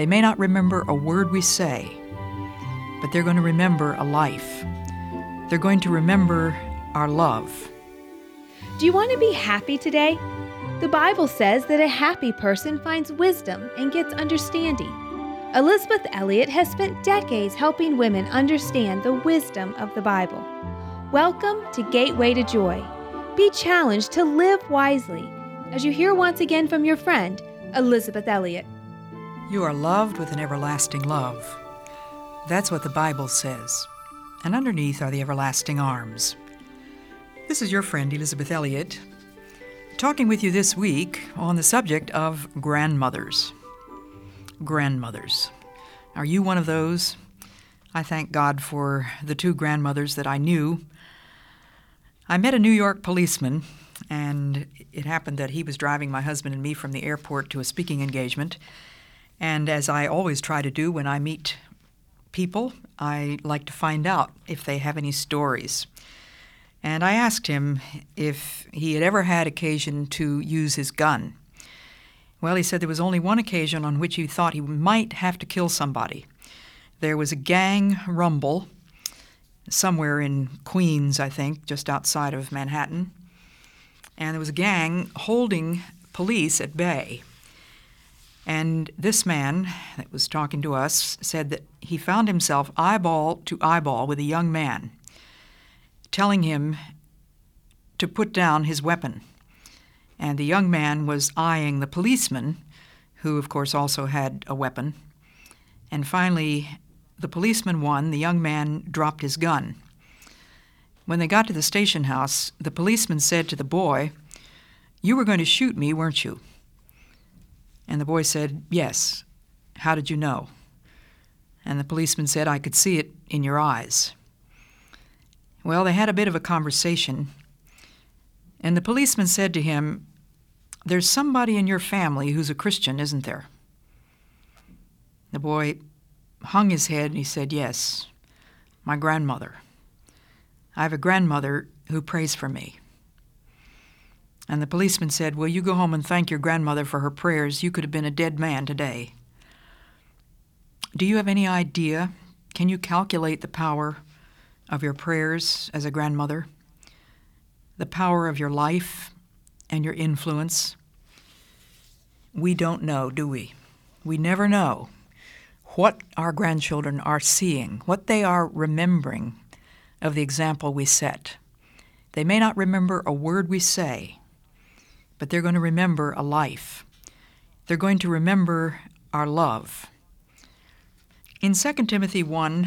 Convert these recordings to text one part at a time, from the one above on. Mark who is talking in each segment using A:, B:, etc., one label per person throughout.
A: They may not remember a word we say, but they're going to remember a life. They're going to remember our love.
B: Do you want to be happy today? The Bible says that a happy person finds wisdom and gets understanding. Elisabeth Elliot has spent decades helping women understand the wisdom of the Bible. Welcome to Gateway to Joy. Be challenged to live wisely as you hear once again from your friend, Elisabeth Elliot.
A: You are loved with an everlasting love. That's what the Bible says. And underneath are the everlasting arms. This is your friend, Elisabeth Elliot, talking with you this week on the subject of grandmothers. Grandmothers. Are you one of those? I thank God for the two grandmothers that I knew. I met a New York policeman, and it happened that he was driving my husband and me from the airport to a speaking engagement. And as I always try to do when I meet people, I like to find out if they have any stories. And I asked him if he had ever had occasion to use his gun. Well, he said there was only one occasion on which he thought he might have to kill somebody. There was a gang rumble somewhere in Queens, I think, just outside of Manhattan. And there was a gang holding police at bay. And this man that was talking to us said that he found himself eyeball to eyeball with a young man, telling him to put down his weapon. And the young man was eyeing the policeman, who of course also had a weapon. And finally, the policeman won. The young man dropped his gun. When they got to the station house, the policeman said to the boy, "You were going to shoot me, weren't you?" And the boy said, "Yes. How did you know?" And the policeman said, "I could see it in your eyes." Well, they had a bit of a conversation, and the policeman said to him, "There's somebody in your family who's a Christian, isn't there?" The boy hung his head and he said, "Yes, my grandmother. I have a grandmother who prays for me." And the policeman said, "Well, you go home and thank your grandmother for her prayers. You could have been a dead man today." Do you have any idea? Can you calculate the power of your prayers as a grandmother? The power of your life and your influence? We don't know, do we? We never know what our grandchildren are seeing, what they are remembering of the example we set. They may not remember a word we say, but they're going to remember a life. They're going to remember our love. In 2 Timothy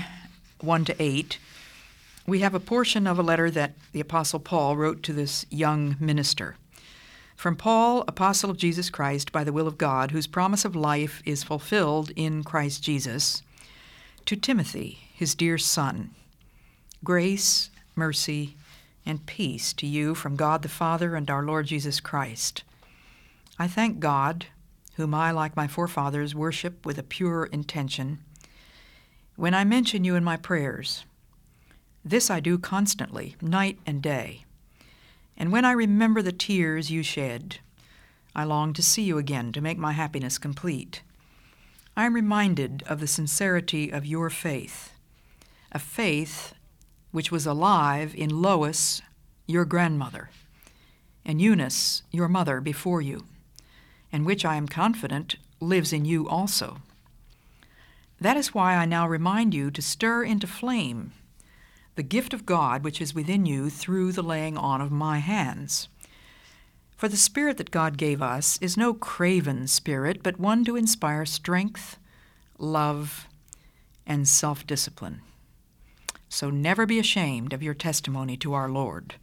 A: 1:1-8, we have a portion of a letter that the Apostle Paul wrote to this young minister. From Paul, apostle of Jesus Christ, by the will of God, whose promise of life is fulfilled in Christ Jesus, to Timothy, his dear son, grace, mercy, and peace to you from God the Father and our Lord Jesus Christ. I thank God, whom I, like my forefathers, worship with a pure intention, when I mention you in my prayers. This I do constantly, night and day. And when I remember the tears you shed, I long to see you again to make my happiness complete. I am reminded of the sincerity of your faith, a faith which was alive in Lois, your grandmother, and Eunice, your mother, before you, and which I am confident lives in you also. That is why I now remind you to stir into flame the gift of God which is within you through the laying on of my hands. For the Spirit that God gave us is no craven spirit, but one to inspire strength, love, and self-discipline. So never be ashamed of your testimony to our Lord.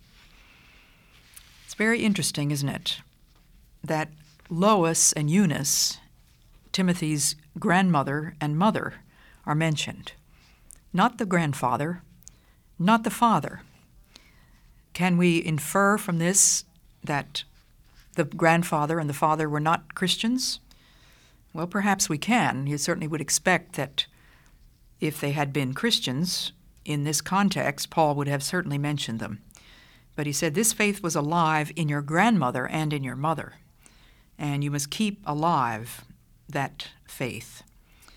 A: It's very interesting, isn't it, that Lois and Eunice, Timothy's grandmother and mother, are mentioned. Not the grandfather, not the father. Can we infer from this that the grandfather and the father were not Christians? Well, perhaps we can. You certainly would expect that if they had been Christians, in this context, Paul would have certainly mentioned them. But he said, this faith was alive in your grandmother and in your mother, and you must keep alive that faith.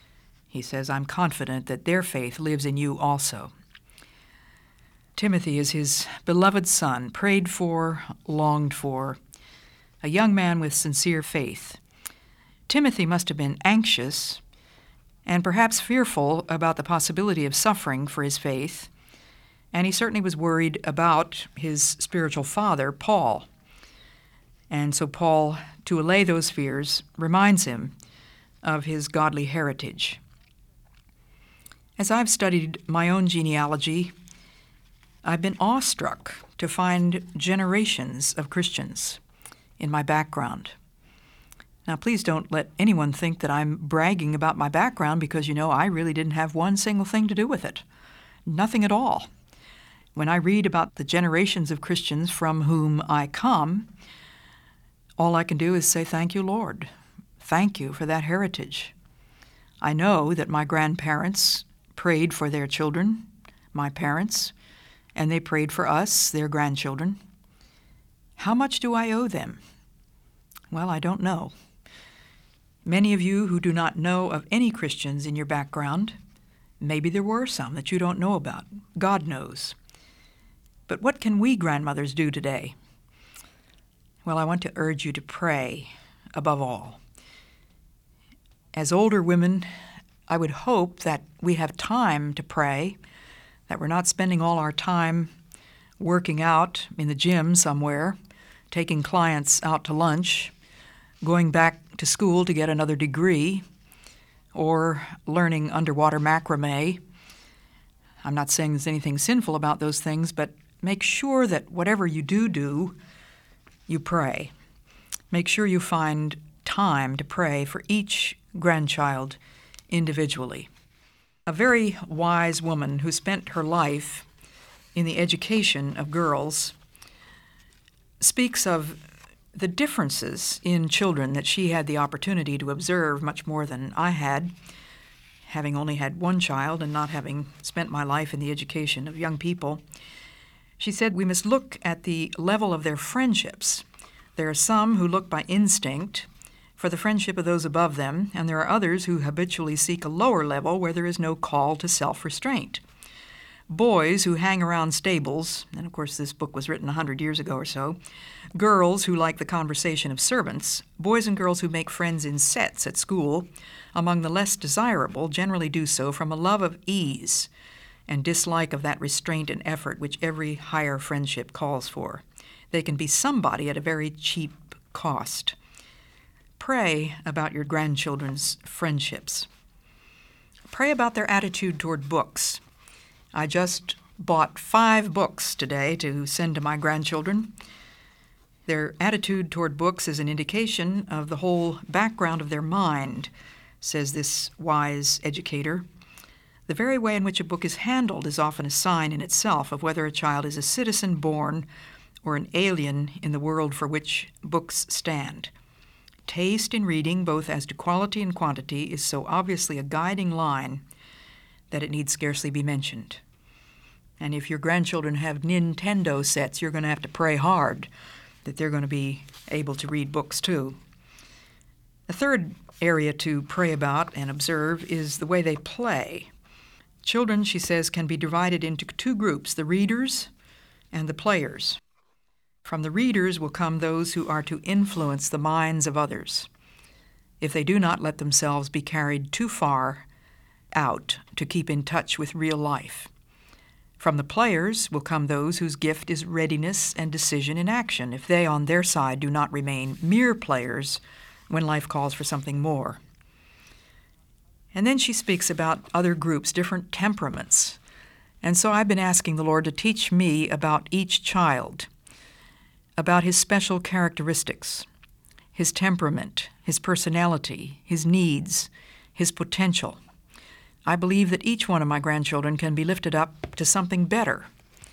A: He says, I'm confident that their faith lives in you also. Timothy is his beloved son, prayed for, longed for, a young man with sincere faith. Timothy must have been anxious and perhaps fearful about the possibility of suffering for his faith, and he certainly was worried about his spiritual father, Paul. And so Paul, to allay those fears, reminds him of his godly heritage. As I've studied my own genealogy, I've been awestruck to find generations of Christians in my background. Now, please don't let anyone think that I'm bragging about my background because, I really didn't have one single thing to do with it. Nothing at all. When I read about the generations of Christians from whom I come, all I can do is say, thank you, Lord. Thank you for that heritage. I know that my grandparents prayed for their children, my parents, and they prayed for us, their grandchildren. How much do I owe them? Well, I don't know. Many of you who do not know of any Christians in your background, maybe there were some that you don't know about. God knows. But what can we grandmothers do today? Well, I want to urge you to pray above all. As older women, I would hope that we have time to pray, that we're not spending all our time working out in the gym somewhere, taking clients out to lunch, going back to school to get another degree, or learning underwater macrame. I'm not saying there's anything sinful about those things, but make sure that whatever you do, you pray. Make sure you find time to pray for each grandchild individually. A very wise woman who spent her life in the education of girls speaks of the differences in children that she had the opportunity to observe much more than I had, having only had one child and not having spent my life in the education of young people. She said we must look at the level of their friendships. There are some who look by instinct for the friendship of those above them, and there are others who habitually seek a lower level where there is no call to self-restraint. Boys who hang around stables, and of course this book was written 100 years ago or so, girls who like the conversation of servants, boys and girls who make friends in sets at school, among the less desirable, generally do so from a love of ease and dislike of that restraint and effort which every higher friendship calls for. They can be somebody at a very cheap cost. Pray about your grandchildren's friendships. Pray about their attitude toward books. I just bought 5 books today to send to my grandchildren. Their attitude toward books is an indication of the whole background of their mind, says this wise educator. The very way in which a book is handled is often a sign in itself of whether a child is a citizen born or an alien in the world for which books stand. Taste in reading, both as to quality and quantity, is so obviously a guiding line that it need scarcely be mentioned. And if your grandchildren have Nintendo sets, you're going to have to pray hard that they're going to be able to read books too. A third area to pray about and observe is the way they play. Children, she says, can be divided into 2 groups, the readers and the players. From the readers will come those who are to influence the minds of others, if they do not let themselves be carried too far out to keep in touch with real life. From the players will come those whose gift is readiness and decision in action, if they on their side do not remain mere players when life calls for something more. And then she speaks about other groups, different temperaments. And so I've been asking the Lord to teach me about each child, about his special characteristics, his temperament, his personality, his needs, his potential. I believe that each one of my grandchildren can be lifted up to something better.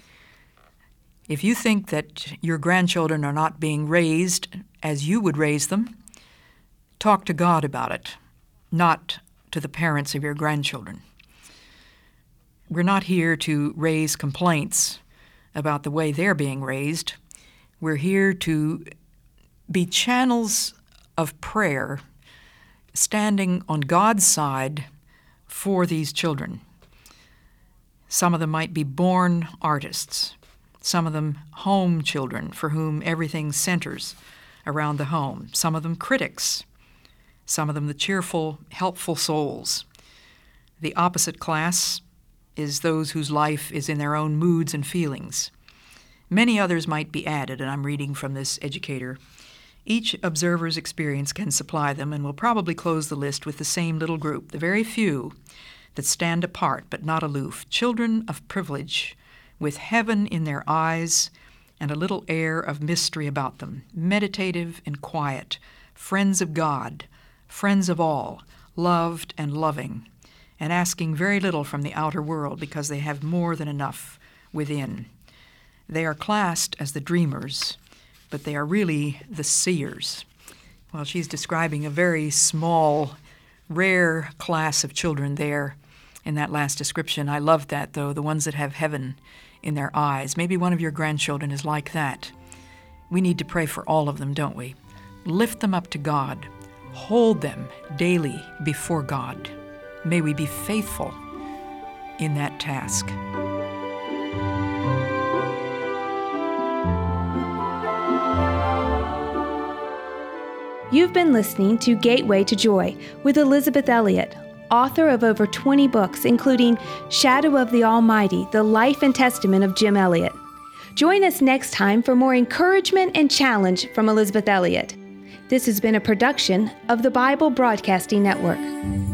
A: If you think that your grandchildren are not being raised as you would raise them, talk to God about it, not to the parents of your grandchildren. We're not here to raise complaints about the way they're being raised. We're here to be channels of prayer, standing on God's side for these children. Some of them might be born artists. Some of them home children for whom everything centers around the home. Some of them critics. Some of them the cheerful, helpful souls. The opposite class is those whose life is in their own moods and feelings. Many others might be added, and I'm reading from this educator. Each observer's experience can supply them, and will probably close the list with the same little group, the very few that stand apart but not aloof, children of privilege, with heaven in their eyes and a little air of mystery about them, meditative and quiet, friends of God, friends of all, loved and loving, and asking very little from the outer world because they have more than enough within. They are classed as the dreamers, but they are really the seers. Well, she's describing a very small, rare class of children there in that last description. I love that, though, the ones that have heaven in their eyes. Maybe one of your grandchildren is like that. We need to pray for all of them, don't we? Lift them up to God. Hold them daily before God. May we be faithful in that task.
B: You've been listening to Gateway to Joy with Elisabeth Elliot, author of over 20 books, including Shadow of the Almighty, The Life and Testament of Jim Elliot. Join us next time for more encouragement and challenge from Elisabeth Elliot. This has been a production of the Bible Broadcasting Network.